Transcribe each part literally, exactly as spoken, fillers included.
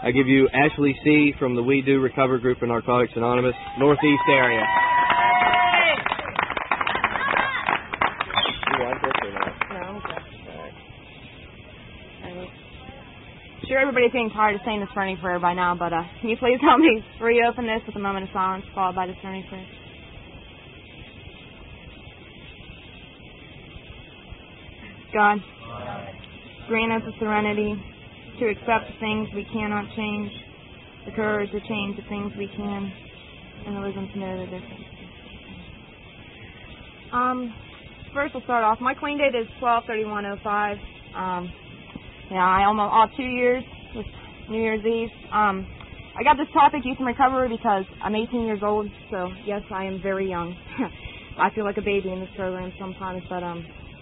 I give you Ashley C. from the We Do Recover group in Narcotics Anonymous, Northeast area. You want this or not? No, I'm good. All right. Sure, everybody's getting tired of saying the Serenity Prayer by now, but uh, can you please help me reopen this with a moment of silence followed by the Serenity Prayer? God, grant us the serenity to accept the things we cannot change, the courage to change the things we can, and the wisdom to know the difference. Um, first, we'll start off. My clean date is twelve thirty-one oh five. Um, yeah, I almost all two years with New Year's Eve. Um, I got this topic, youth and recovery, because I'm eighteen years old. So yes, I am very young. I feel like a baby in this program sometimes, but um.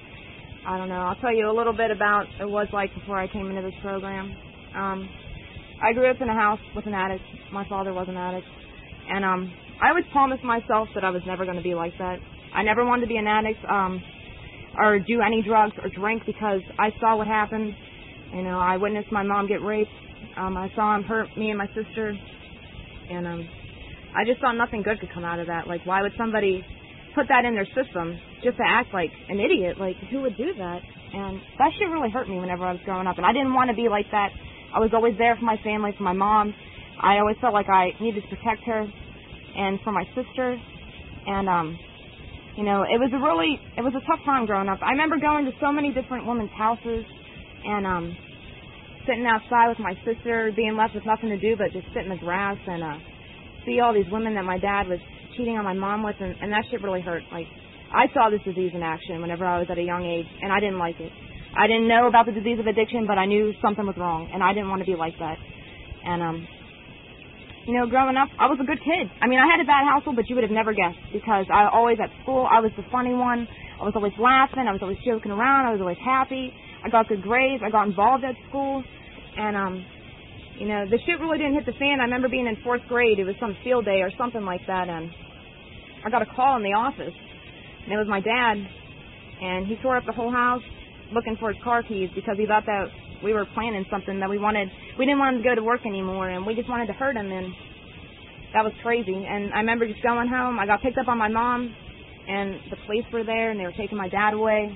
I don't know. I'll tell you a little bit about what it was like before I came into this program. Um, I grew up in a house with an addict. My father was an addict. And um, I always promised myself that I was never going to be like that. I never wanted to be an addict um, or do any drugs or drink because I saw what happened. You know, I witnessed my mom get raped. Um, I saw him hurt me and my sister. And um, I just thought nothing good could come out of that. Like, why would somebody put that in their system just to act like an idiot? Like, who would do that? And that shit really hurt me whenever I was growing up, and I didn't want to be like that. I was always there for my family, for my mom. I always felt like I needed to protect her, and for my sister. And um you know, it was a really it was a tough time growing up. I remember going to so many different women's houses and um sitting outside with my sister, being left with nothing to do but just sit in the grass and uh see all these women that my dad was cheating on my mom with, and, and that shit really hurt. Like, I saw this disease in action whenever I was at a young age, and I didn't like it. I didn't know about the disease of addiction, but I knew something was wrong, and I didn't want to be like that. And, um, you know, growing up, I was a good kid. I mean, I had a bad household, but you would have never guessed, because I always, at school, I was the funny one. I was always laughing. I was always joking around. I was always happy. I got good grades. I got involved at school, and, um, you know, the shit really didn't hit the fan. I remember being in fourth grade. It was some field day or something like that, and I got a call in the office, and it was my dad, and he tore up the whole house looking for his car keys because he thought that we were planning something, that we wanted, we didn't want him to go to work anymore, and we just wanted to hurt him, and that was crazy. And I remember just going home. I got picked up on my mom, and the police were there, and they were taking my dad away,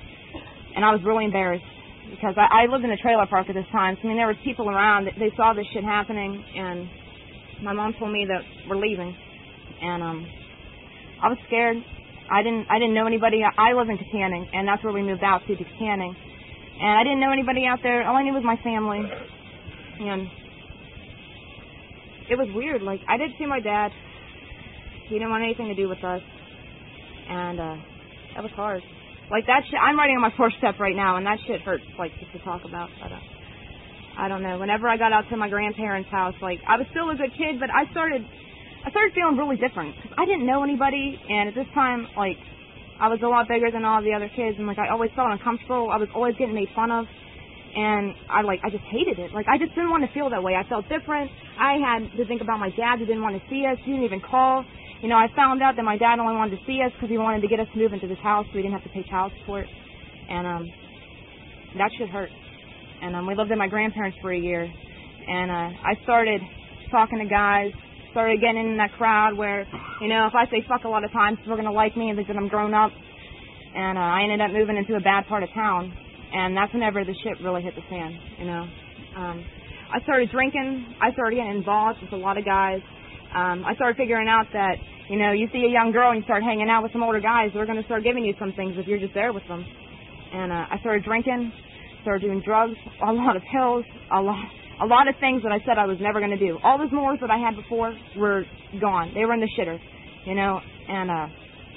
and I was really embarrassed because I, I lived in a trailer park at this time. So, I mean, there were people around. They saw this shit happening, and my mom told me that we're leaving, and um. I was scared. I didn't I didn't know anybody. I live in Katanning, and that's where we moved out to, to Katanning. And I didn't know anybody out there. All I knew was my family. And it was weird. Like, I did see my dad. He didn't want anything to do with us. And uh, that was hard. Like, that shit, I'm writing on my fourth step right now, and that shit hurts, like, just to talk about. But uh, I don't know. Whenever I got out to my grandparents' house, like, I was still a good kid, but I started... I started feeling really different because I didn't know anybody, and at this time, like, I was a lot bigger than all the other kids, and, like, I always felt uncomfortable. I was always getting made fun of, and I, like, I just hated it. Like, I just didn't want to feel that way. I felt different. I had to think about my dad who didn't want to see us. He didn't even call. You know, I found out that my dad only wanted to see us because he wanted to get us to move into this house so we didn't have to pay child support, and um, that shit hurt. And um, we lived with my grandparents for a year, and uh, I started talking to guys, started getting in that crowd where, you know, if I say fuck a lot of times, people are going to like me and think that I'm grown up. And uh, I ended up moving into a bad part of town. And that's whenever the shit really hit the fan, you know. Um, I started drinking. I started getting involved with a lot of guys. Um, I started figuring out that, you know, you see a young girl and you start hanging out with some older guys, they're going to start giving you some things if you're just there with them. And uh, I started drinking, started doing drugs, a lot of pills, a lot... A lot of things that I said I was never going to do. All those morals that I had before were gone. They were in the shitter, you know. And uh,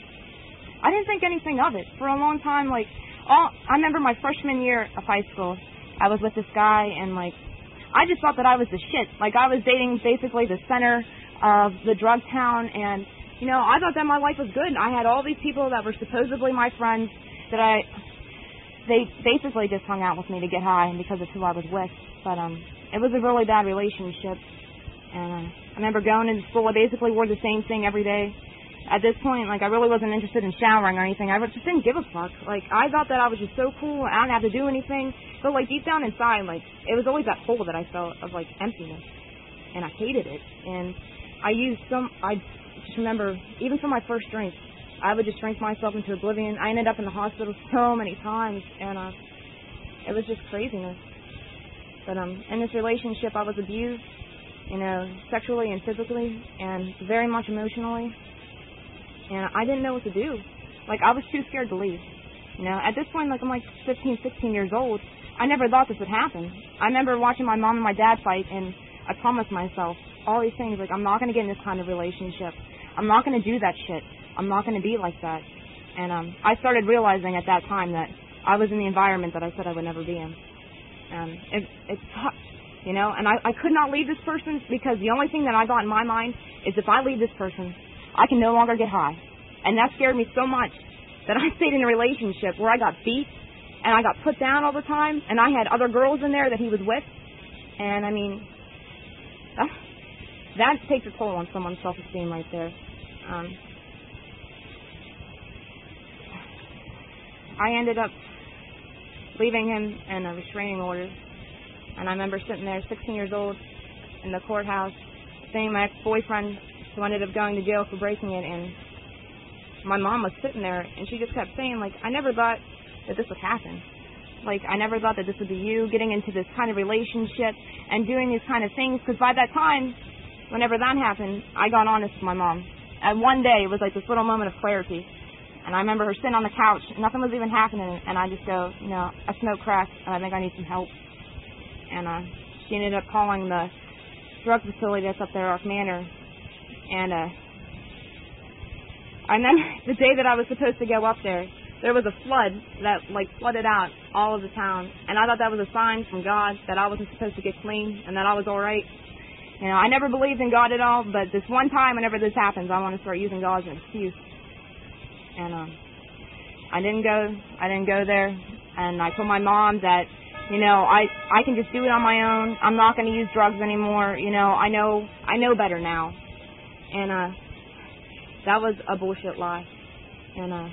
I didn't think anything of it for a long time. Like, all I remember my freshman year of high school, I was with this guy, and like, I just thought that I was the shit. Like, I was dating basically the center of the drug town, and you know, I thought that my life was good. I had all these people that were supposedly my friends that I, they basically just hung out with me to get high, and because of who I was with. But um. It was a really bad relationship, and uh, I remember going into school. I basically wore the same thing every day. at this point, like, I really wasn't interested in showering or anything. I just didn't give a fuck. Like, I thought that I was just so cool, I didn't have to do anything. But, like, deep down inside, like, it was always that hole that I felt of, like, emptiness. And I hated it. And I used some, I just remember, even for my first drink, I would just drink myself into oblivion. I ended up in the hospital so many times, and uh, it was just craziness. But um, in this relationship, I was abused, you know, sexually and physically, and very much emotionally. And I didn't know what to do. Like, I was too scared to leave. You know, at this point, like, I'm like fifteen, sixteen years old. I never thought this would happen. I remember watching my mom and my dad fight, and I promised myself all these things, like, I'm not going to get in this kind of relationship. I'm not going to do that shit. I'm not going to be like that. And um, I started realizing at that time that I was in the environment that I said I would never be in. Um, it, it sucked, you know, and I, I could not leave this person because the only thing that I got in my mind is if I leave this person, I can no longer get high. And that scared me so much that I stayed in a relationship where I got beat and I got put down all the time, and I had other girls in there that he was with. And, I mean, that, that takes a toll on someone's self-esteem right there. Um, I ended up leaving him in a restraining order. And I remember sitting there, sixteen years old, in the courthouse, seeing my ex-boyfriend who ended up going to jail for breaking it. And my mom was sitting there, and she just kept saying, like, I never thought that this would happen. Like, I never thought that this would be you getting into this kind of relationship and doing these kind of things. Because by that time, whenever that happened, I got honest with my mom. And one day, it was like this little moment of clarity. And I remember her sitting on the couch, and nothing was even happening. And I just go, you know, I smoke crack, and I think I need some help. And uh, she ended up calling the drug facility that's up there, Ark Manor. And uh, I remember the day that I was supposed to go up there, there was a flood that, like, flooded out all of the town. And I thought that was a sign from God that I wasn't supposed to get clean and that I was all right. You know, I never believed in God at all, but this one time, whenever this happens, I want to start using God as an excuse. And um, I didn't go. I didn't go there. And I told my mom that, you know, I I can just do it on my own. I'm not going to use drugs anymore. You know, I know I know better now. And uh, that was a bullshit lie. And uh,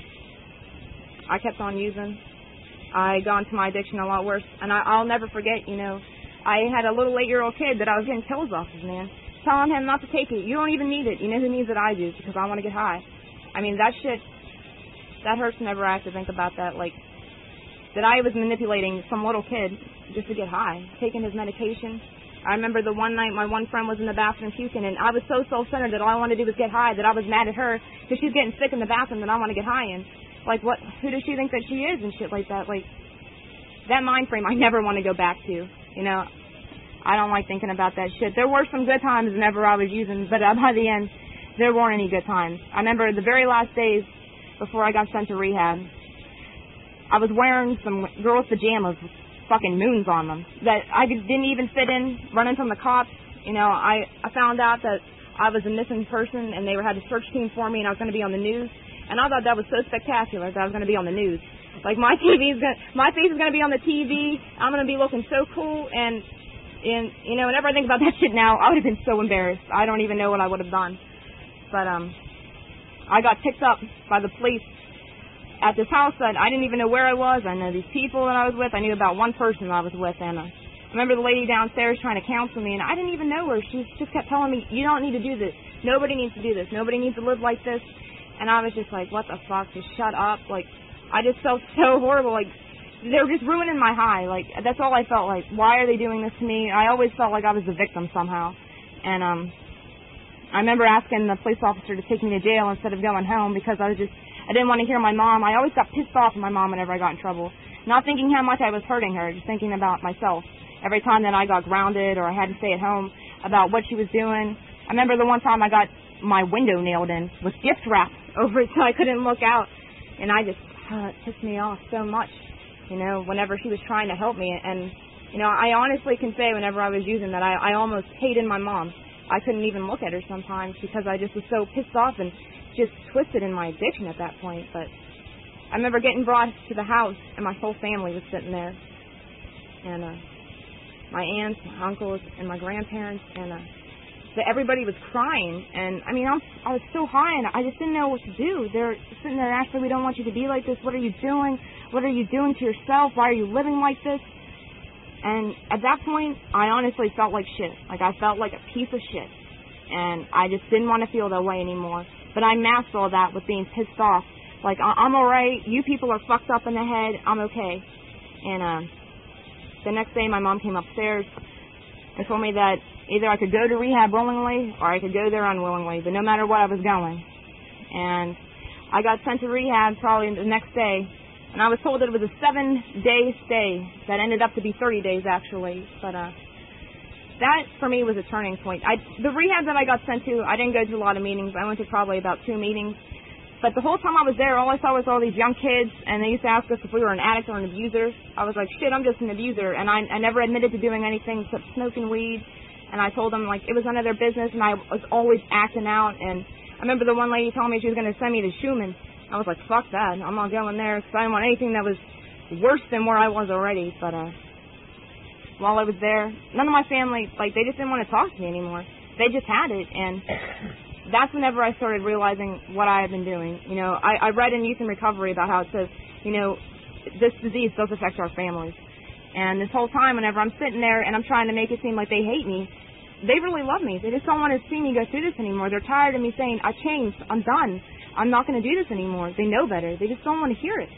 I kept on using. I got into my addiction a lot worse. And I, I'll never forget, you know, I had a little eight-year-old kid that I was getting pills off of, man, telling him not to take it. You don't even need it. You know who needs it? I do, because I want to get high. I mean, that shit, that hurts whenever I have to think about that. Like, that I was manipulating some little kid just to get high, taking his medication. I remember the one night my one friend was in the bathroom puking, and I was so self-centered that all I wanted to do was get high, that I was mad at her because she's getting sick in the bathroom that I want to get high in. Like, what? Who does she think that she is and shit like that? Like, that mind frame I never want to go back to. You know, I don't like thinking about that shit. There were some good times whenever I was using, but by the end, there weren't any good times. I remember the very last days before I got sent to rehab, I was wearing some girls' pajamas with fucking moons on them that I didn't even fit in, running from the cops. You know, I, I found out that I was a missing person, and they had a search team for me, and I was going to be on the news. And I thought that was so spectacular that I was going to be on the news. Like, my T V is going, my face is going to be on the T V. I'm going to be looking so cool. And, and you know, whenever I think about that shit now, I would have been so embarrassed. I don't even know what I would have done. But um, I got picked up by the police at this house that I didn't even know where I was. I know these people that I was with. I knew about one person I was with. And uh, I remember the lady downstairs trying to counsel me, and I didn't even know her. She just kept telling me, you don't need to do this. Nobody needs to do this. Nobody needs to live like this. And I was just like, what the fuck? Just shut up. Like, I just felt so horrible. Like, they were just ruining my high. Like, that's all I felt like. Why are they doing this to me? I always felt like I was the victim somehow. And um, I remember asking the police officer to take me to jail instead of going home because I was just, I didn't want to hear my mom. I always got pissed off at my mom whenever I got in trouble. Not thinking how much I was hurting her, just thinking about myself. Every time that I got grounded or I had to stay at home, about what she was doing. I remember the one time I got my window nailed in with gift wrap over it so I couldn't look out. And I just, uh, it pissed me off so much, you know, whenever she was trying to help me. And, you know, I honestly can say whenever I was using that, I, I almost hated my mom. I couldn't even look at her sometimes because I just was so pissed off and just twisted in my addiction at that point. But I remember getting brought to the house and my whole family was sitting there. And uh, my aunts, my uncles, and my grandparents. And uh, that everybody was crying. And, I mean, I was, I was so high, and I just didn't know what to do. They're sitting there asking, we don't want you to be like this. What are you doing? What are you doing to yourself? Why are you living like this? And at that point, I honestly felt like shit. Like, I felt like a piece of shit. And I just didn't want to feel that way anymore. But I masked all that with being pissed off. Like, I- I'm all right. You people are fucked up in the head. I'm okay. And uh, the next day, my mom came upstairs and told me that either I could go to rehab willingly or I could go there unwillingly, but no matter what, I was going. And I got sent to rehab probably the next day, and I was told that it was a seven-day stay that ended up to be thirty days, actually. But uh, that, for me, was a turning point. I, the rehab that I got sent to, I didn't go to a lot of meetings. I went to probably about two meetings. But the whole time I was there, all I saw was all these young kids, and they used to ask us if we were an addict or an abuser. I was like, shit, I'm just an abuser. And I, I never admitted to doing anything except smoking weed. And I told them, like, it was none of their business, and I was always acting out. And I remember the one lady told me she was going to send me to Schumann. I was like, fuck that. I'm not going there, because I didn't want anything that was worse than where I was already. But uh, while I was there, none of my family, like, they just didn't want to talk to me anymore. They just had it, and that's whenever I started realizing what I had been doing. You know, I, I read in Youth in Recovery about how it says, you know, this disease does affect our families. And this whole time, whenever I'm sitting there and I'm trying to make it seem like they hate me, they really love me. They just don't want to see me go through this anymore. They're tired of me saying, I changed, I'm done, I'm not going to do this anymore. They know better. They just don't want to hear it.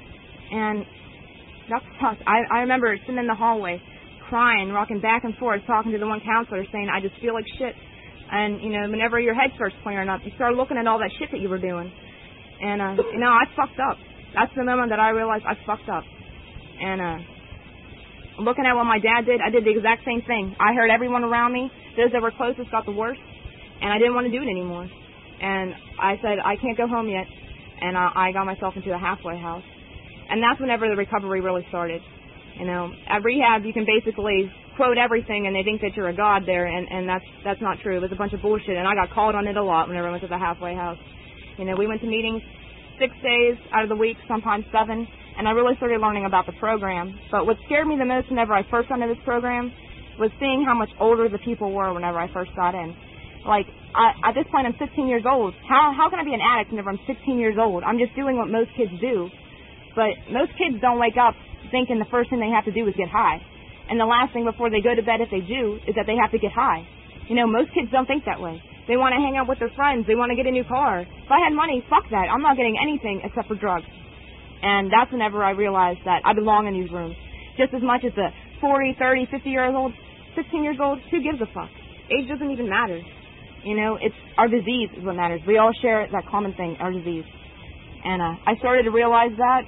And that's tough. I, I remember sitting in the hallway, crying, rocking back and forth, talking to the one counselor, saying, I just feel like shit. And, you know, whenever your head starts clearing up, you start looking at all that shit that you were doing. And, uh, you know, I fucked up. That's the moment that I realized I fucked up. And, uh, looking at what my dad did, I did the exact same thing. I heard everyone around me, those that were closest got the worst, and I didn't want to do it anymore. And I said, I can't go home yet. And uh, I got myself into a halfway house. And that's whenever the recovery really started. You know, at rehab, you can basically quote everything, and they think that you're a god there, and, and that's that's not true. It was a bunch of bullshit, and I got called on it a lot whenever I went to the halfway house. You know, we went to meetings six days out of the week, sometimes seven, and I really started learning about the program. But what scared me the most whenever I first went into this program was seeing how much older the people were whenever I first got in. Like, I, at this point, I'm fifteen years old. How how can I be an addict whenever I'm sixteen years old? I'm just doing what most kids do. But most kids don't wake up thinking the first thing they have to do is get high. And the last thing before they go to bed, if they do, is that they have to get high. You know, most kids don't think that way. They want to hang out with their friends. They want to get a new car. If I had money, fuck that. I'm not getting anything except for drugs. And that's whenever I realized that I belong in these rooms. Just as much as the forty, thirty, fifty years old, sixteen years old, who gives a fuck? Age doesn't even matter. You know, it's our disease is what matters. We all share that common thing, our disease. And uh, I started to realize that.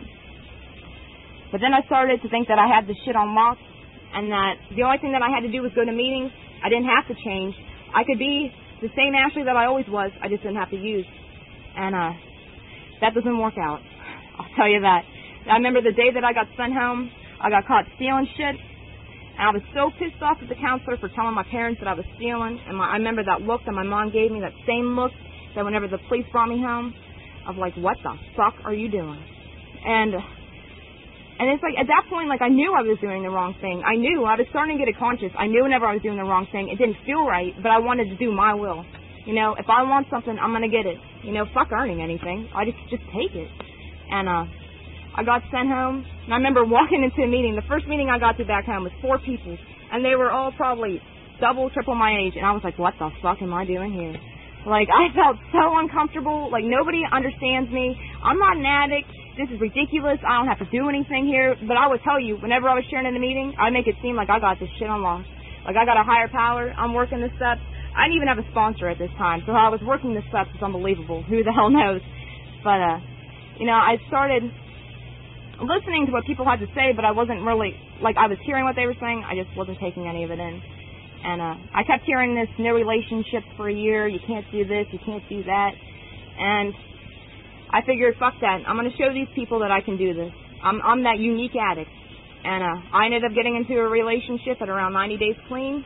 But then I started to think that I had this shit on lock, and that the only thing that I had to do was go to meetings. I didn't have to change. I could be the same Ashley that I always was. I just didn't have to use. And uh, that doesn't work out. I'll tell you that. I remember the day that I got sent home, I got caught stealing shit, and I was so pissed off at the counselor for telling my parents that I was stealing. And my, I remember that look that my mom gave me, that same look that whenever the police brought me home, of like, what the fuck are you doing? And and it's like, at that point, like, I knew I was doing the wrong thing. I knew. I was starting to get it conscious. I knew whenever I was doing the wrong thing, it didn't feel right, but I wanted to do my will. You know, if I want something, I'm going to get it. You know, fuck earning anything. I just, just take it. And uh, I got sent home, and I remember walking into a meeting. The first meeting I got to back home was four people, and they were all probably double, triple my age, and I was like, what the fuck am I doing here? Like, I felt so uncomfortable. Like, nobody understands me. I'm not an addict. This is ridiculous. I don't have to do anything here. But I would tell you, whenever I was sharing in the meeting, I'd make it seem like I got this shit on lock. Like, I got a higher power. I'm working the steps. I didn't even have a sponsor at this time. So how I was working the steps is unbelievable. Who the hell knows? But, uh, you know, I started listening to what people had to say, but I wasn't really, like, I was hearing what they were saying. I just wasn't taking any of it in. And uh, I kept hearing this, no relationships for a year, you can't do this, you can't do that. And I figured, fuck that. I'm going to show these people that I can do this. I'm, I'm that unique addict. And uh, I ended up getting into a relationship at around ninety days clean.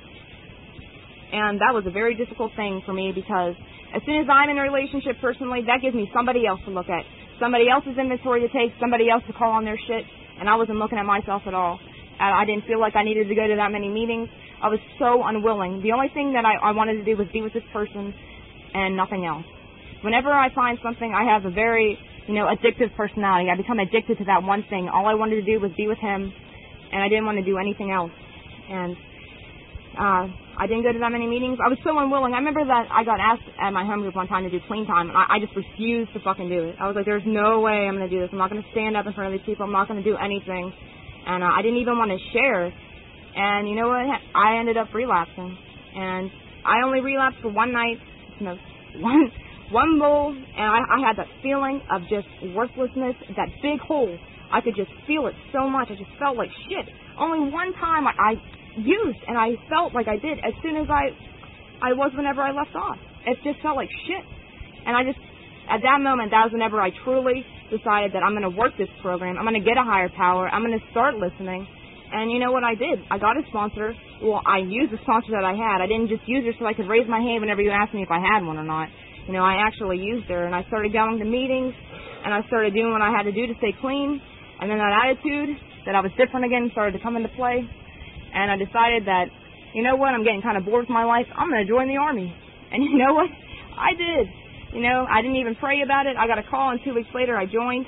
And that was a very difficult thing for me because as soon as I'm in a relationship personally, that gives me somebody else to look at. Somebody else's inventory to take, somebody else to call on their shit. And I wasn't looking at myself at all. I didn't feel like I needed to go to that many meetings. I was so unwilling. The only thing that I, I wanted to do was be with this person and nothing else. Whenever I find something, I have a very, you know, addictive personality. I become addicted to that one thing. All I wanted to do was be with him, and I didn't want to do anything else. And uh, I didn't go to that many meetings. I was so unwilling. I remember that I got asked at my home group one time to do clean time, and I, I just refused to fucking do it. I was like, there's no way I'm going to do this. I'm not going to stand up in front of these people. I'm not going to do anything. And uh, I didn't even want to share. And you know what? I ended up relapsing. And I only relapsed for one night, you know, one one bowl, and I, I had that feeling of just worthlessness, that big hole. I could just feel it so much. I just felt like shit. Only one time I, I used, and I felt like I did as soon as I I was whenever I left off. It just felt like shit. And I just, at that moment, that was whenever I truly decided that I'm going to work this program. I'm going to get a higher power. I'm going to start listening. And you know what I did? I got a sponsor. Well, I used the sponsor that I had. I didn't just use her so I could raise my hand whenever you asked me if I had one or not. You know, I actually used her, and I started going to meetings, and I started doing what I had to do to stay clean. And then that attitude that I was different again started to come into play. And I decided that, you know what, I'm getting kind of bored with my life. I'm going to join the Army. And you know what? I did. You know, I didn't even pray about it. I got a call, and two weeks later I joined.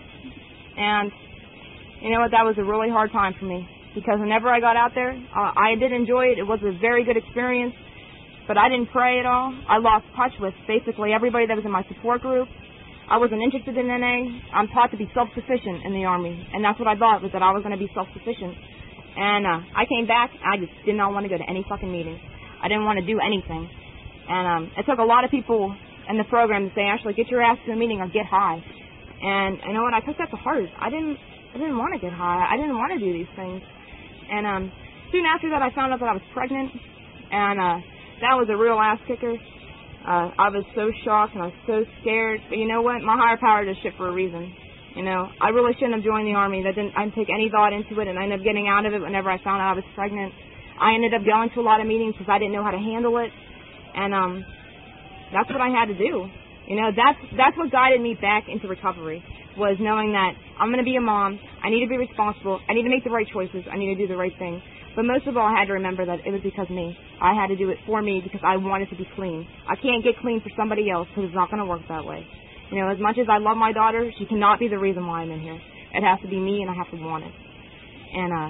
And you know what? That was a really hard time for me. Because whenever I got out there, uh, I did enjoy it. It was a very good experience. But I didn't pray at all. I lost touch with basically everybody that was in my support group. I wasn't interested in N A. I'm taught to be self-sufficient in the Army. And that's what I thought, was that I was going to be self-sufficient. And uh, I came back, and I just did not want to go to any fucking meetings. I didn't want to do anything. And um, it took a lot of people in the program to say, Ashley, get your ass to a meeting or get high. And you know what? I took that to heart. I didn't I didn't want to get high. I didn't want to do these things. And um, soon after that, I found out that I was pregnant. And uh, that was a real ass kicker. Uh, I was so shocked and I was so scared. But you know what? My higher power does shit for a reason. You know, I really shouldn't have joined the Army. That didn't, I didn't take any thought into it, and I ended up getting out of it whenever I found out I was pregnant. I ended up going to a lot of meetings because I didn't know how to handle it. And um, that's what I had to do. You know, that's that's what guided me back into recovery, was knowing that I'm going to be a mom. I need to be responsible. I need to make the right choices. I need to do the right thing. But most of all, I had to remember that it was because me. I had to do it for me because I wanted to be clean. I can't get clean for somebody else because it's not going to work that way. You know, as much as I love my daughter, she cannot be the reason why I'm in here. It has to be me, and I have to want it. And, uh,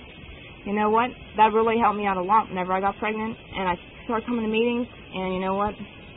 you know what? That really helped me out a lot whenever I got pregnant, and I started coming to meetings, and you know what?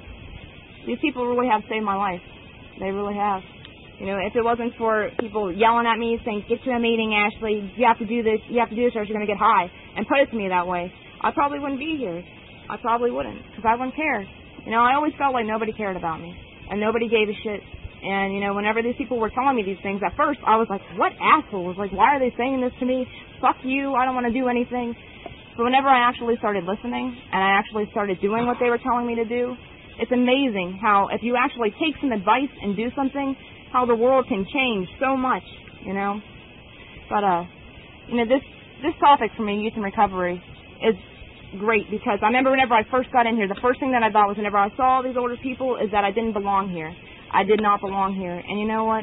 These people really have saved my life. They really have. You know, if it wasn't for people yelling at me, saying, get to a meeting, Ashley, you have to do this, you have to do this, or you're going to get high, and put it to me that way, I probably wouldn't be here. I probably wouldn't, because I wouldn't care. You know, I always felt like nobody cared about me, and nobody gave a shit. And, you know, whenever these people were telling me these things, at first I was like, what assholes? Like, why are they saying this to me? Fuck you, I don't want to do anything. But whenever I actually started listening, and I actually started doing what they were telling me to do, it's amazing how if you actually take some advice and do something, how the world can change so much, you know. But, uh, you know, this this topic for me, youth and recovery, is great because I remember whenever I first got in here, the first thing that I thought was whenever I saw these older people is that I didn't belong here. I did not belong here. And you know what?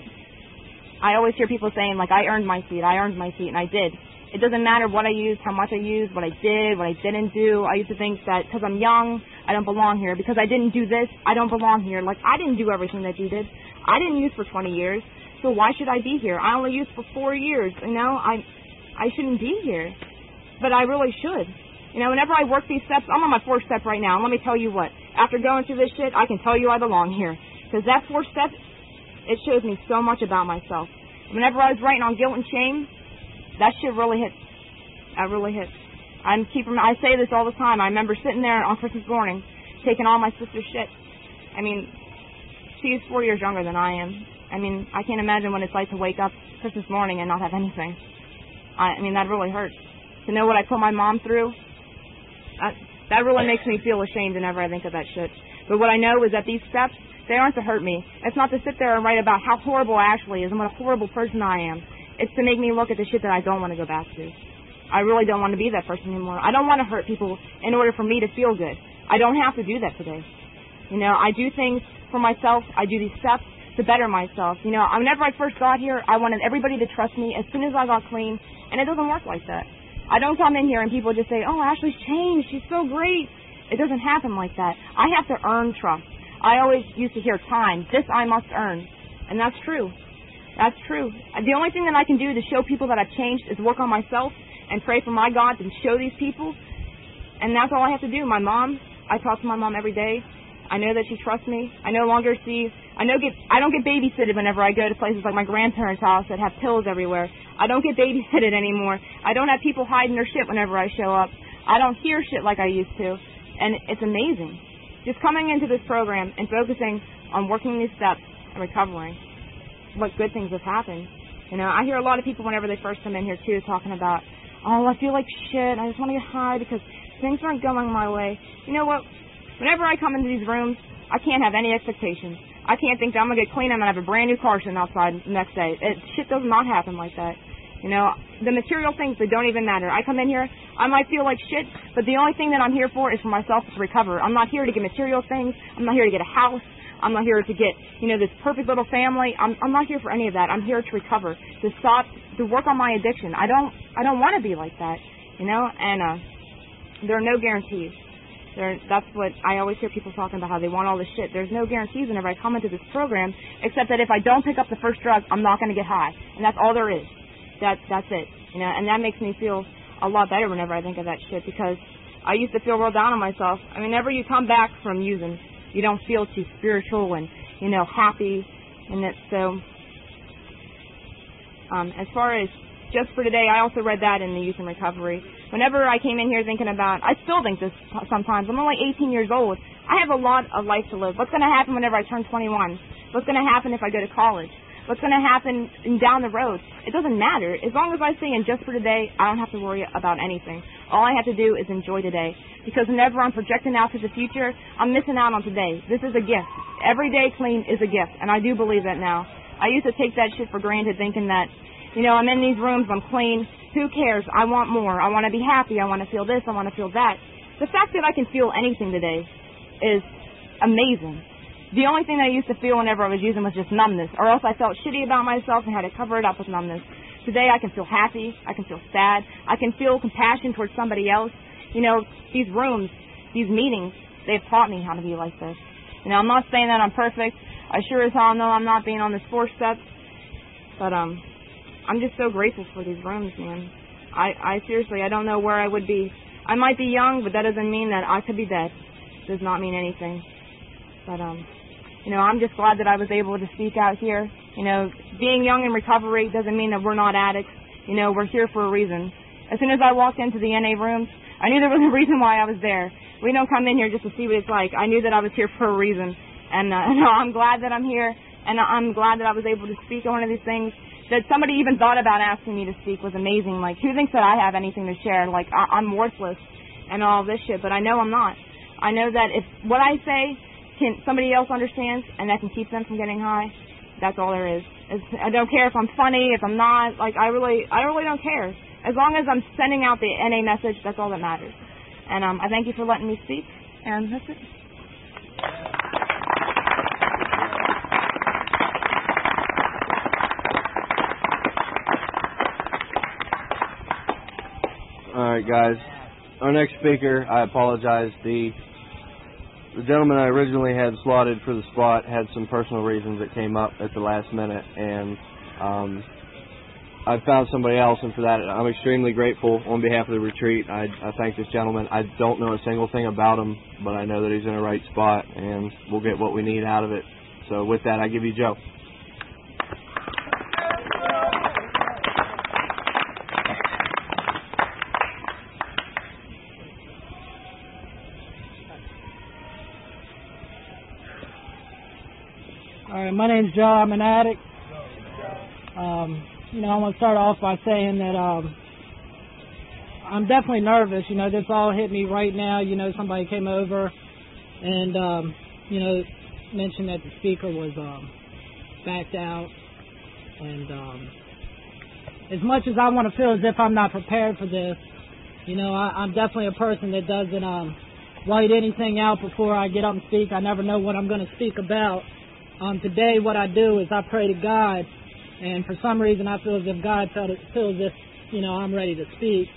I always hear people saying, like, I earned my seat, I earned my seat, and I did. It doesn't matter what I used, how much I used, what I did, what I didn't do. I used to think that because I'm young, I don't belong here. Because I didn't do this, I don't belong here. Like, I didn't do everything that you did. I didn't use for twenty years, so why should I be here? I only used for four years, you know? I I shouldn't be here, but I really should. You know, whenever I work these steps, I'm on my fourth step right now, and let me tell you what. After going through this shit, I can tell you I belong here. Because that fourth step, it shows me so much about myself. Whenever I was writing on guilt and shame, that shit really hit. That really hit. I'm keeping, I say this all the time. I remember sitting there on Christmas morning, taking all my sister's shit. I mean, she's four years younger than I am. I mean, I can't imagine what it's like to wake up Christmas morning and not have anything. I, I mean, that really hurts. To know what I put my mom through, that, that really makes me feel ashamed whenever I think of that shit. But what I know is that these steps, they aren't to hurt me. It's not to sit there and write about how horrible Ashley is and what a horrible person I am. It's to make me look at the shit that I don't want to go back to. I really don't want to be that person anymore. I don't want to hurt people in order for me to feel good. I don't have to do that today. You know, I do things for myself. I do these steps to better myself. You know, whenever I first got here, I wanted everybody to trust me as soon as I got clean, and it doesn't work like that. I don't come in here and people just say, oh, Ashley's changed. She's so great. It doesn't happen like that. I have to earn trust. I always used to hear time. This I must earn. And that's true. That's true. The only thing that I can do to show people that I've changed is work on myself and pray for my God to show these people. And that's all I have to do. My mom, I talk to my mom every day. I know that she trusts me. I no longer see, I know get, I don't get babysitted whenever I go to places like my grandparents' house that have pills everywhere. I don't get babysitted anymore. I don't have people hiding their shit whenever I show up. I don't hear shit like I used to. And it's amazing. Just coming into this program and focusing on working these steps and recovering, what good things have happened. You know, I hear a lot of people whenever they first come in here, too, talking about, oh, I feel like shit. I just want to get high because things aren't going my way. You know what? Whenever I come into these rooms, I can't have any expectations. I can't think that I'm going to get clean. I'm going to have a brand new car sitting outside the next day. It, shit does not happen like that. You know, the material things, they don't even matter. I come in here, I might feel like shit, but the only thing that I'm here for is for myself to recover. I'm not here to get material things. I'm not here to get a house. I'm not here to get, you know, this perfect little family. I'm, I'm not here for any of that. I'm here to recover, to stop, to work on my addiction. I don't, I don't want to be like that, you know, and uh, there are no guarantees. There, that's what I always hear people talking about, how they want all this shit. There's no guarantees whenever I come into this program, except that if I don't pick up the first drug, I'm not going to get high. And that's all there is. That, that's it. You know, and that makes me feel a lot better whenever I think of that shit, because I used to feel real down on myself. I mean, whenever you come back from using, you don't feel too spiritual and, you know, happy. And that, so, um, as far as just for today, I also read that in the Youth in Recovery. Whenever I came in here thinking about, I still think this sometimes, I'm only eighteen years old. I have a lot of life to live. What's going to happen whenever I turn twenty-one? What's going to happen if I go to college? What's going to happen down the road? It doesn't matter. As long as I stay in just for today, I don't have to worry about anything. All I have to do is enjoy today. Because whenever I'm projecting out to the future, I'm missing out on today. This is a gift. Every day clean is a gift, and I do believe that now. I used to take that shit for granted, thinking that, you know, I'm in these rooms, I'm clean. Who cares? I want more. I want to be happy. I want to feel this. I want to feel that. The fact that I can feel anything today is amazing. The only thing that I used to feel whenever I was using was just numbness, or else I felt shitty about myself and had to cover it up with numbness. Today I can feel happy. I can feel sad. I can feel compassion towards somebody else. You know, these rooms, these meetings, they've taught me how to be like this. You know, I'm not saying that I'm perfect. I sure as hell know I'm not being on this four steps. But, um... I'm just so grateful for these rooms, man. I, I seriously, I don't know where I would be. I might be young, but that doesn't mean that I could be dead. It does not mean anything. But, um, you know, I'm just glad that I was able to speak out here. You know, being young in recovery doesn't mean that we're not addicts. You know, we're here for a reason. As soon as I walked into the N A rooms, I knew there was a reason why I was there. We don't come in here just to see what it's like. I knew that I was here for a reason. And, uh, no, I'm glad that I'm here, and I'm glad that I was able to speak on one of these things. That somebody even thought about asking me to speak was amazing. Like, who thinks that I have anything to share? Like, I, I'm worthless and all this shit, but I know I'm not. I know that if what I say can somebody else understands and that can keep them from getting high, that's all there is. It's, I don't care if I'm funny, if I'm not. Like, I really, I really don't care. As long as I'm sending out the N A message, that's all that matters. And um, I thank you for letting me speak, and that's it. All right, guys. Our next speaker, I apologize. The the gentleman I originally had slotted for the spot had some personal reasons that came up at the last minute, and um, I found somebody else, and for that I'm extremely grateful on behalf of the retreat. I, I thank this gentleman. I don't know a single thing about him, but I know that he's in the right spot, and we'll get what we need out of it. So with that, I give you Joe. All right, my name's Joe. I'm an addict. Um, you know, I want to start off by saying that um, I'm definitely nervous. You know, this all hit me right now. You know, somebody came over and, um, you know, mentioned that the speaker was um, backed out. And um, as much as I want to feel as if I'm not prepared for this, you know, I, I'm definitely a person that doesn't um, write anything out before I get up and speak. I never know what I'm going to speak about. Um, today, what I do is I pray to God, and for some reason I feel as if God feels as if, you know, I'm ready to speak.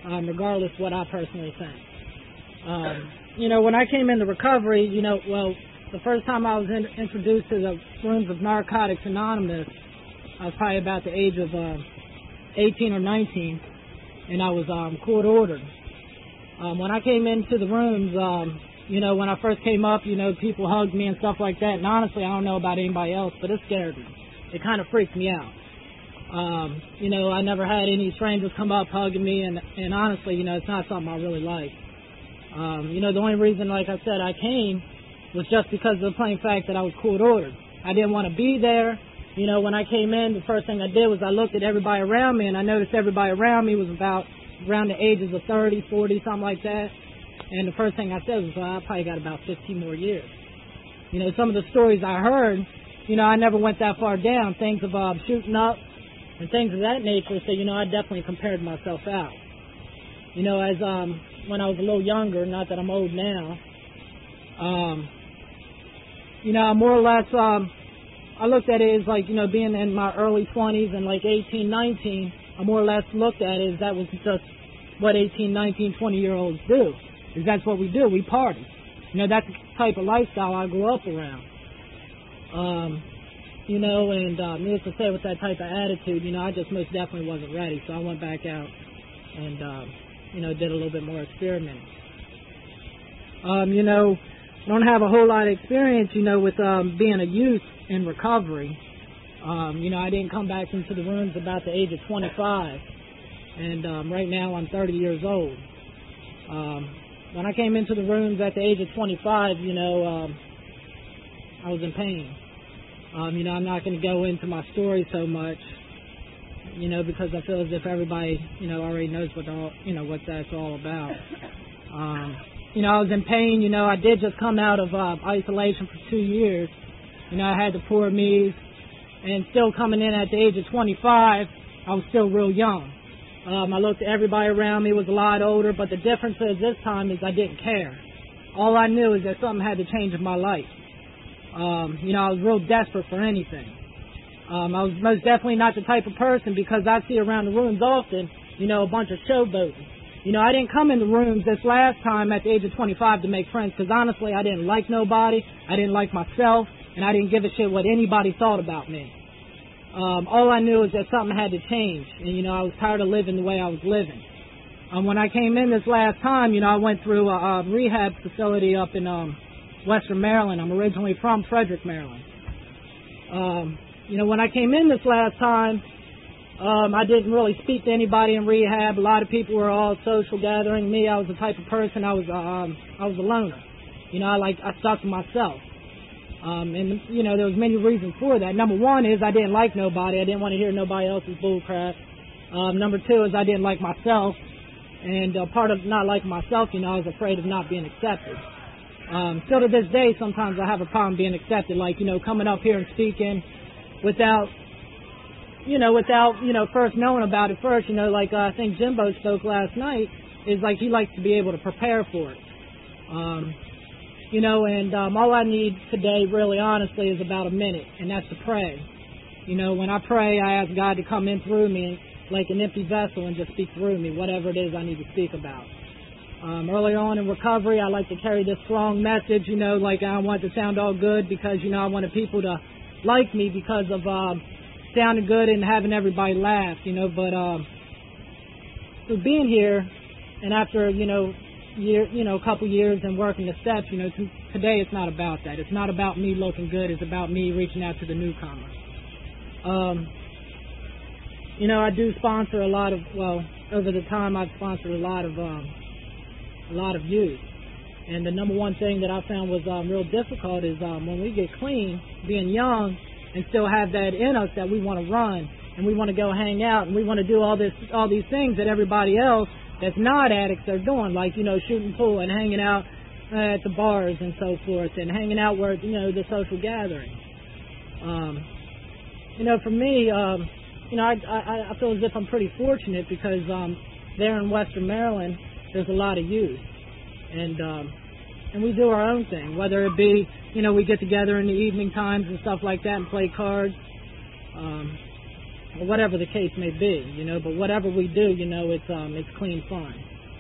um, regardless of what I personally think. Um, you know, when I came into recovery, you know, well, the first time I was in, introduced to the rooms of Narcotics Anonymous, I was probably about the age of uh, eighteen or nineteen, and I was um, court-ordered. Um, when I came into the rooms, um, you know, when I first came up, you know, people hugged me and stuff like that, and honestly, I don't know about anybody else, but it scared me. It kind of freaked me out. Um, you know, I never had any strangers come up hugging me, and, and honestly, you know, it's not something I really like. Um, you know, the only reason, like I said, I came was just because of the plain fact that I was court-ordered. I didn't want to be there. You know, when I came in, the first thing I did was I looked at everybody around me, and I noticed everybody around me was about around the ages of thirty, forty, something like that. And the first thing I said was, well, I probably got about fifteen more years. You know, some of the stories I heard, you know, I never went that far down, things of uh, shooting up and things of that nature. So, you know, I definitely compared myself out. You know, as um, when I was a little younger, not that I'm old now, um, you know, I more or less, um, I looked at it as like, you know, being in my early twenties and like eighteen, nineteen, I more or less looked at it as that was just what eighteen, nineteen, twenty-year-olds do. Is that's what we do. We party. You know, that's the type of lifestyle I grew up around. Um, you know, and uh, needless to say, with that type of attitude, you know, I just most definitely wasn't ready. So I went back out and, uh, you know, did a little bit more experimenting. Um, you know, I don't have a whole lot of experience, you know, with um, being a youth in recovery. Um, you know, I didn't come back into the rooms about the age of twenty-five. And um, right now I'm thirty years old. Um, when I came into the rooms at the age of twenty-five, you know, um, I was in pain. Um, you know, I'm not going to go into my story so much, you know, because I feel as if everybody, you know, already knows what all, you know, what that's all about. Um, you know, I was in pain. You know, I did just come out of uh, isolation for two years. You know, I had the poor me's, and still coming in at the age of twenty-five, I was still real young. Um, I looked at everybody around me, was a lot older, but the difference is this time is I didn't care. All I knew is that something had to change in my life. Um, you know, I was real desperate for anything. Um, I was most definitely not the type of person, because I see around the rooms often, you know, a bunch of showboating. You know, I didn't come in the rooms this last time at the age of twenty-five to make friends, because honestly, I didn't like nobody, I didn't like myself, and I didn't give a shit what anybody thought about me. Um, all I knew is that something had to change, and, you know, I was tired of living the way I was living. Um, when I came in this last time, you know, I went through a, a rehab facility up in um, Western Maryland. I'm originally from Frederick, Maryland. Um, you know, when I came in this last time, um, I didn't really speak to anybody in rehab. A lot of people were all social gathering. Me, I was the type of person, I was, um, I was a loner. You know, I like, I stuck to myself. Um, and, you know, there was many reasons for that. Number one is I didn't like nobody. I didn't want to hear nobody else's bull crap. Um, number two is I didn't like myself. And uh, part of not liking myself, you know, I was afraid of not being accepted. Um, still to this day, sometimes I have a problem being accepted. Like, you know, coming up here and speaking without, you know, without, you know, first knowing about it first. You know, like uh, I think Jimbo spoke last night, is like he likes to be able to prepare for it. Um You know, and um, all I need today, really honestly, is about a minute, and that's to pray. You know, when I pray, I ask God to come in through me like an empty vessel and just speak through me, whatever it is I need to speak about. Um, earlier on in recovery, I like to carry this strong message, you know, like I want it to sound all good because, you know, I wanted people to like me because of um, sounding good and having everybody laugh, you know, but um, through being here and after, you know, year, you know, a couple years and working the steps, you know, t- today it's not about that. It's not about me looking good. It's about me reaching out to the newcomer. Um, you know, I do sponsor a lot of, well, over the time I've sponsored a lot of, um, a lot of youth. And the number one thing that I found was um, real difficult is um, when we get clean, being young and still have that in us that we want to run and we want to go hang out and we want to do all this, all these things that everybody else that's not addicts are doing, like, you know, shooting pool and hanging out uh, at the bars and so forth, and hanging out where, you know, the social gathering. Um, you know, for me, um, you know, I, I, I feel as if I'm pretty fortunate because um, there in Western Maryland, there's a lot of youth, and um, and we do our own thing, whether it be, you know, we get together in the evening times and stuff like that and play cards. Um, or whatever the case may be, you know. But whatever we do, you know, it's um, it's clean fun.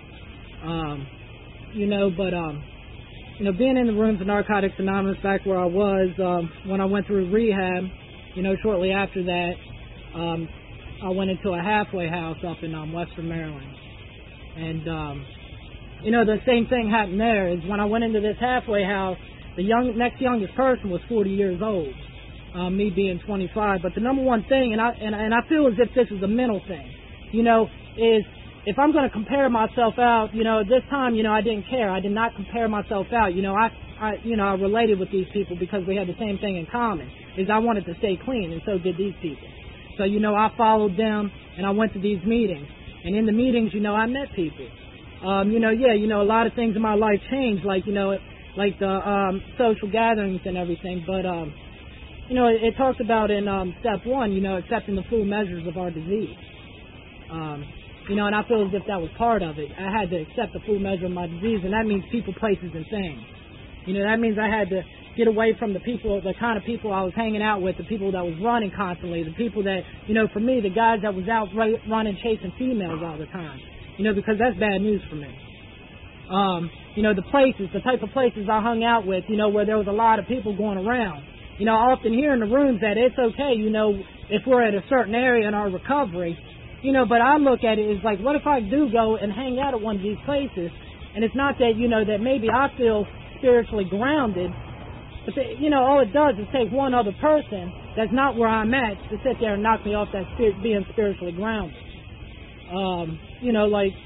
Um, you know, but um, you know, being in the rooms of Narcotics Anonymous back where I was um, when I went through rehab, you know, shortly after that, um, I went into a halfway house up in um, Western Maryland, and um, you know, the same thing happened there. Is when I went into this halfway house, the young next youngest person was forty years old. Um, me being twenty-five, but the number one thing, and I and, and I feel as if this is a mental thing, you know, is if I'm going to compare myself out, you know, this time, you know, I didn't care. I did not compare myself out. You know, I, I, you know, I related with these people because we had the same thing in common. Is I wanted to stay clean, and so did these people. So, you know, I followed them, and I went to these meetings, and in the meetings, you know, I met people. Um, you know, yeah, you know, a lot of things in my life changed, like you know, like the um, social gatherings and everything, but. Um, You know, it, it talks about in um, step one, you know, accepting the full measures of our disease. Um, you know, and I feel as if that was part of it. I had to accept the full measure of my disease, and that means people, places, and things. You know, that means I had to get away from the people, the kind of people I was hanging out with, the people that was running constantly, the people that, you know, for me, the guys that was out right, running, chasing females all the time. You know, because that's bad news for me. Um, you know, the places, the type of places I hung out with, you know, where there was a lot of people going around. You know, I often hear in the rooms that it's okay, you know, if we're at a certain area in our recovery, you know, but I look at it as like, what if I do go and hang out at one of these places, and it's not that, you know, that maybe I feel spiritually grounded, but, they, you know, all it does is take one other person that's not where I'm at to sit there and knock me off that spirit, being spiritually grounded. Um, you know, like,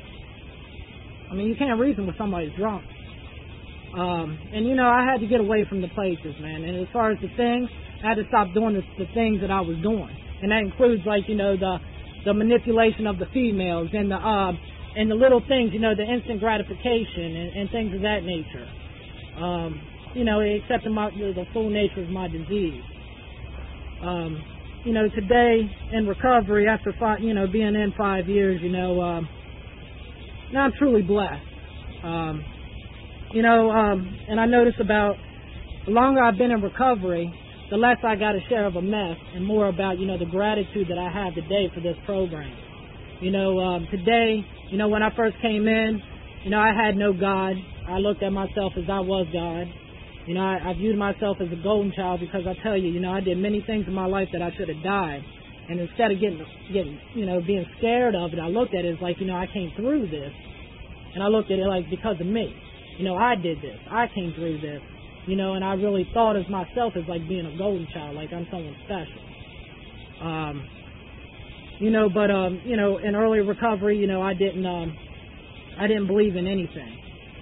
I mean, you can't reason with somebody who's drunk. Um, and, you know, I had to get away from the places, man. And as far as the things, I had to stop doing the, the things that I was doing. And that includes, like, you know, the the manipulation of the females and the uh, and the little things, you know, the instant gratification and, and things of that nature. Um, you know, accepting my, the full nature of my disease. Um, you know, today in recovery, after five, you know, being in five years, you know, um, now I'm truly blessed. Um, You know, um, and I notice about the longer I've been in recovery, the less I got a share of a mess and more about, you know, the gratitude that I have today for this program. You know, um, today, you know, when I first came in, you know, I had no God. I looked at myself as I was God. You know, I, I viewed myself as a golden child because I tell you, you know, I did many things in my life that I should have died. And instead of getting, getting, you know, being scared of it, I looked at it as like, you know, I came through this. And I looked at it like because of me. You know, I did this. I came through this. You know, and I really thought of myself as like being a golden child, like I'm someone special. Um, you know, but um, you know, in early recovery, you know, I didn't, um, I didn't believe in anything.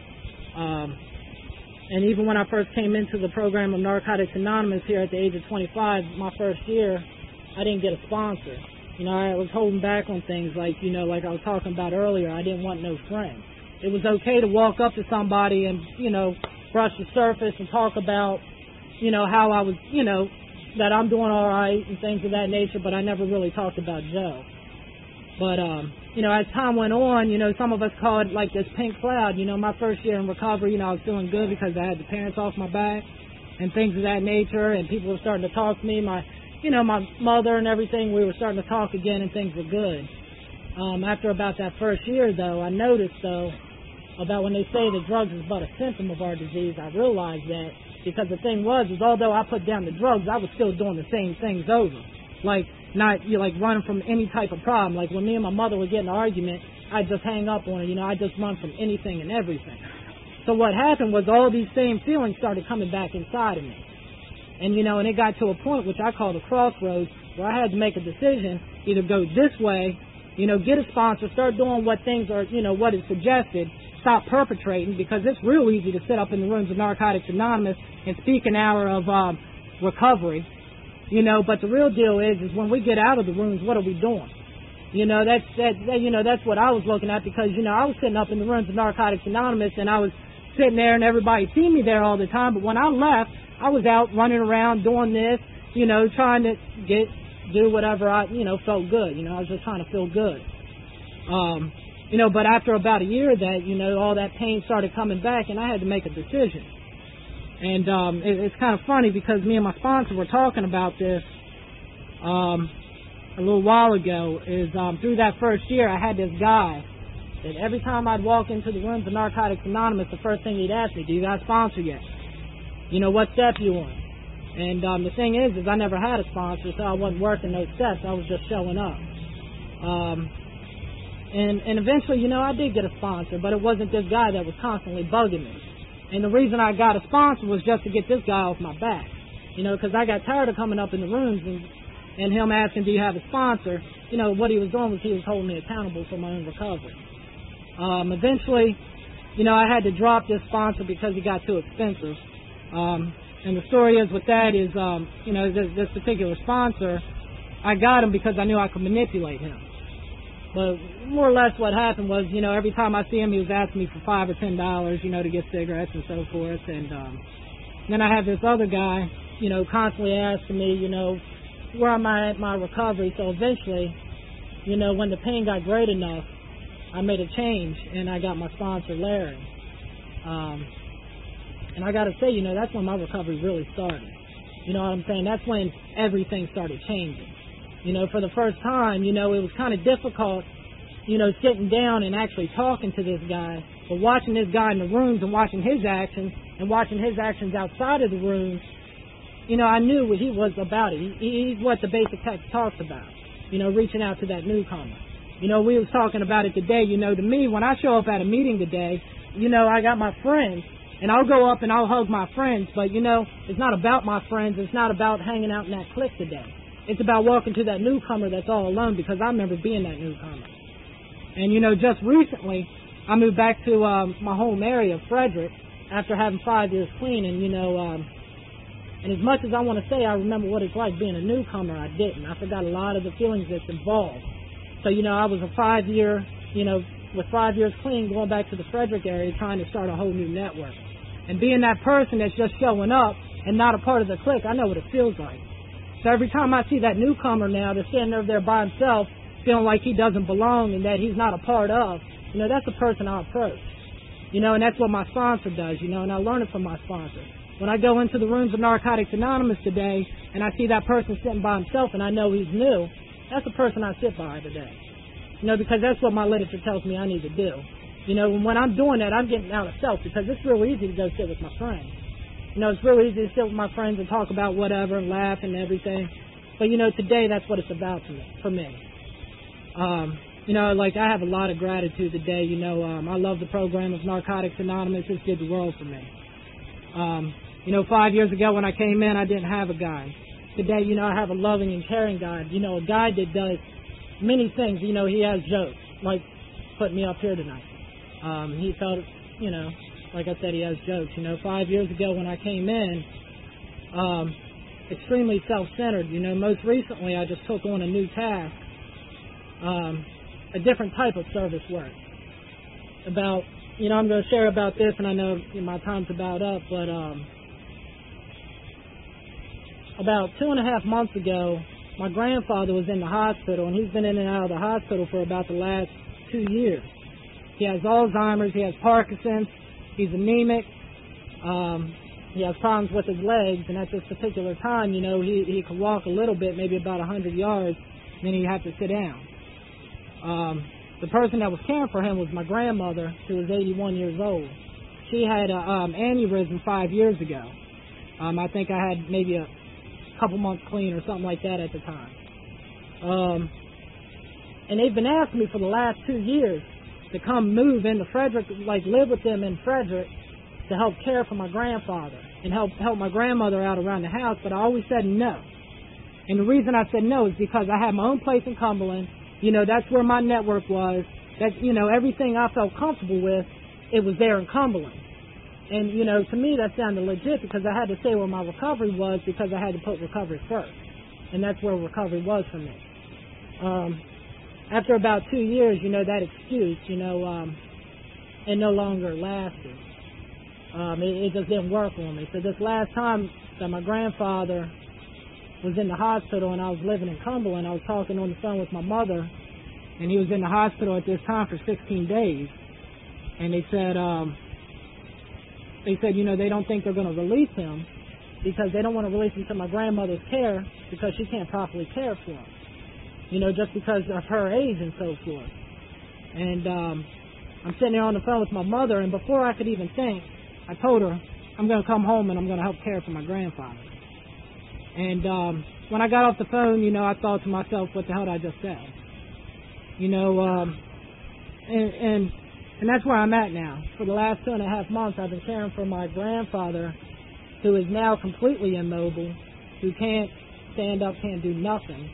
Um, and even when I first came into the program of Narcotics Anonymous here at the age of twenty-five, my first year, I didn't get a sponsor. You know, I was holding back on things like, you know, like I was talking about earlier. I didn't want no friends. It was okay to walk up to somebody and, you know, brush the surface and talk about, you know, how I was, you know, that I'm doing all right and things of that nature, but I never really talked about Joe. But, um, you know, as time went on, you know, some of us called it like this pink cloud. You know, my first year in recovery, you know, I was feeling good because I had the parents off my back and things of that nature, and people were starting to talk to me. My, you know, my mother and everything, we were starting to talk again, and things were good. Um, after about that first year, though, I noticed, though, about when they say that drugs is but a symptom of our disease, I realized that because the thing was, is although I put down the drugs, I was still doing the same things over. Like, not, you know, like running from any type of problem. Like when me and my mother would get in an argument, I'd just hang up on her, you know, I'd just run from anything and everything. So what happened was all these same feelings started coming back inside of me. And, you know, and it got to a point which I call the crossroads, where I had to make a decision, either go this way, you know, get a sponsor, start doing what things are, you know, what is suggested, stop perpetrating, because it's real easy to sit up in the rooms of Narcotics Anonymous and speak an hour of um, recovery, you know, but the real deal is, is when we get out of the rooms, what are we doing? You know, that's, that, that, you know, that's what I was looking at, because, you know, I was sitting up in the rooms of Narcotics Anonymous, and I was sitting there and everybody see me there all the time, but when I left, I was out running around doing this, you know, trying to get, do whatever I, you know, felt good. You know, I was just trying to feel good. Um, you know, but after about a year of that, you know, all that pain started coming back, and I had to make a decision. And um, it, it's kind of funny because me and my sponsor were talking about this um, a little while ago is um, through that first year, I had this guy that every time I'd walk into the rooms of Narcotics Anonymous, the first thing he'd ask me, do you got a sponsor yet? You know, what step you on? And um, the thing is, is I never had a sponsor, so I wasn't working those steps. I was just showing up. Um, and, and eventually, you know, I did get a sponsor, but it wasn't this guy that was constantly bugging me. And the reason I got a sponsor was just to get this guy off my back. You know, because I got tired of coming up in the rooms and, and him asking, do you have a sponsor? You know, what he was doing was he was holding me accountable for my own recovery. Um, eventually, you know, I had to drop this sponsor because he got too expensive. Um, and the story is with that is, um, you know, this, this particular sponsor, I got him because I knew I could manipulate him. But more or less what happened was, you know, every time I see him, he was asking me for five or ten dollars, you know, to get cigarettes and so forth. And um, then I have this other guy, you know, constantly asking me, you know, where am I at my recovery? So eventually, you know, when the pain got great enough, I made a change and I got my sponsor, Larry. Um, and I got to say, you know, that's when my recovery really started. You know what I'm saying? That's when everything started changing. You know, for the first time, you know, it was kind of difficult, you know, sitting down and actually talking to this guy, but watching this guy in the rooms and watching his actions and watching his actions outside of the rooms, you know, I knew what he was about it. He, he's what the basic text talks about, you know, reaching out to that newcomer. You know, we was talking about it today. You know, to me, when I show up at a meeting today, you know, I got my friends, and I'll go up and I'll hug my friends, but, you know, it's not about my friends. It's not about hanging out in that clique today. It's about walking to that newcomer that's all alone, because I remember being that newcomer. And, you know, just recently, I moved back to um, my home area, Frederick, after having five years clean, and, you know, um, and as much as I want to say I remember what it's like being a newcomer, I didn't. I forgot a lot of the feelings that's involved. So, you know, I was a five-year, you know, with five years clean, going back to the Frederick area, trying to start a whole new network. And being that person that's just showing up and not a part of the clique, I know what it feels like. So every time I see that newcomer now that's standing over there by himself, feeling like he doesn't belong and that he's not a part of, you know, that's the person I approach. You know, and that's what my sponsor does, you know, and I learn it from my sponsor. When I go into the rooms of Narcotics Anonymous today and I see that person sitting by himself and I know he's new, that's the person I sit by today. You know, because that's what my literature tells me I need to do. You know, when I'm doing that, I'm getting out of self, because it's real easy to go sit with my friends. You know, it's real easy to sit with my friends and talk about whatever and laugh and everything. But, you know, today that's what it's about to me, for me. Um, you know, like I have a lot of gratitude today. You know, um, I love the program of Narcotics Anonymous. It's did the world for me. Um, you know, five years ago when I came in, I didn't have a guide. Today, you know, I have a loving and caring guide. You know, a guide that does many things. You know, he has jokes, like putting me up here tonight. Um, he felt, you know, like I said, he has jokes. You know, five years ago when I came in, um, extremely self-centered. You know, most recently I just took on a new task, um, a different type of service work. About, you know, I'm going to share about this, and I know my time's about up, but um, about two and a half months ago, my grandfather was in the hospital, and he's been in and out of the hospital for about the last two years. He has Alzheimer's, he has Parkinson's, he's anemic, um, he has problems with his legs, and at this particular time, you know, he, he could walk a little bit, maybe about one hundred yards, and then he'd have to sit down. Um, the person that was caring for him was my grandmother, who was eighty-one years old. She had an um, aneurysm five years ago. Um, I think I had maybe a couple months clean or something like that at the time. Um, and they've been asking me for the last two years to come move into Frederick, like live with them in Frederick, to help care for my grandfather and help help my grandmother out around the house, but I always said no. And the reason I said no is because I had my own place in Cumberland. You know, that's where my network was. That, you know, everything I felt comfortable with, it was there in Cumberland. And, you know, to me that sounded legit, because I had to say where my recovery was, because I had to put recovery first. And that's where recovery was for me. Um, After about two years, you know, that excuse, you know, um, it no longer lasted. Um, it, it just didn't work on me. So this last time that my grandfather was in the hospital and I was living in Cumberland, I was talking on the phone with my mother, and he was in the hospital at this time for sixteen days. And they said, um, they said, you know, they don't think they're going to release him because they don't want to release him to my grandmother's care because she can't properly care for him. you know, just because of her age and so forth. And um, I'm sitting there on the phone with my mother, and before I could even think, I told her I'm going to come home and I'm going to help care for my grandfather. And um, when I got off the phone, you know, I thought to myself, what the hell did I just say? You know, um, and, and and that's where I'm at now. For the last two and a half months, I've been caring for my grandfather, who is now completely immobile, who can't stand up, can't do nothing.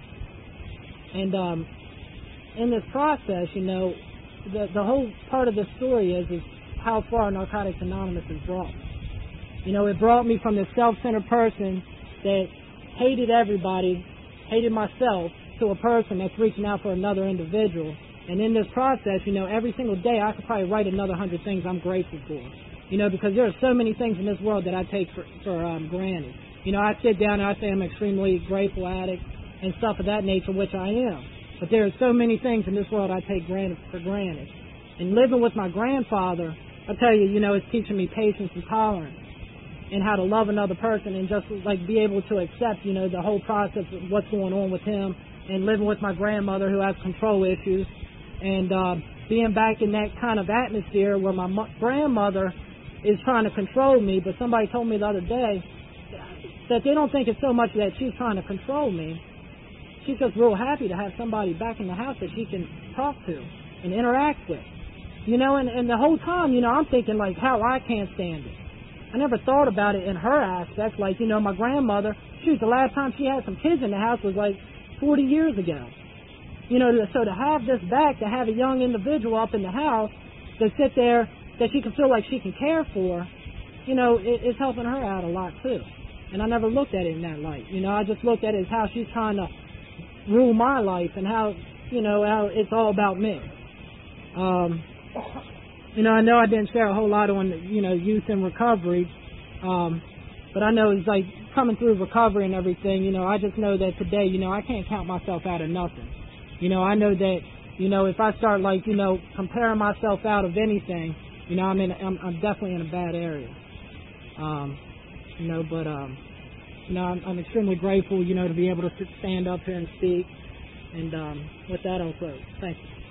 And um, in this process, you know, the the whole part of the story is is how far Narcotics Anonymous has brought me. You know, it brought me from this self-centered person that hated everybody, hated myself, to a person that's reaching out for another individual. And in this process, you know, every single day I could probably write another hundred things I'm grateful for. You know, because there are so many things in this world that I take for, for um, granted. You know, I sit down and I say I'm an extremely grateful addict and stuff of that nature, which I am. But there are so many things in this world I take granted for granted. And living with my grandfather, I tell you, you know, it's teaching me patience and tolerance and how to love another person and just, like, be able to accept, you know, the whole process of what's going on with him, and living with my grandmother who has control issues, and uh, being back in that kind of atmosphere where my mo- grandmother is trying to control me, but somebody told me the other day that they don't think it's so much that she's trying to control me. She's just real happy to have somebody back in the house that she can talk to and interact with. You know, and, and the whole time, you know, I'm thinking, like, how I can't stand it. I never thought about it in her aspect. Like, you know, my grandmother, shoot, the last time she had some kids in the house was like forty years ago. You know, so to have this back, to have a young individual up in the house to sit there that she can feel like she can care for, you know, it, it's helping her out a lot too. And I never looked at it in that light. You know, I just looked at it as how she's trying to rule my life and how, you know, how it's all about me. Um, you know, I know I didn't share a whole lot on, you know, youth and recovery, um, but I know it's like coming through recovery and everything, you know, I just know that today, you know, I can't count myself out of nothing. You know, I know that, you know, if I start, like, you know, comparing myself out of anything, you know, I'm in, I'm, I'm definitely in a bad area. Um, you know, but, um, you know, I'm, I'm extremely grateful, you know, to be able to stand up here and speak. And um, with that, I'll close. Thank you.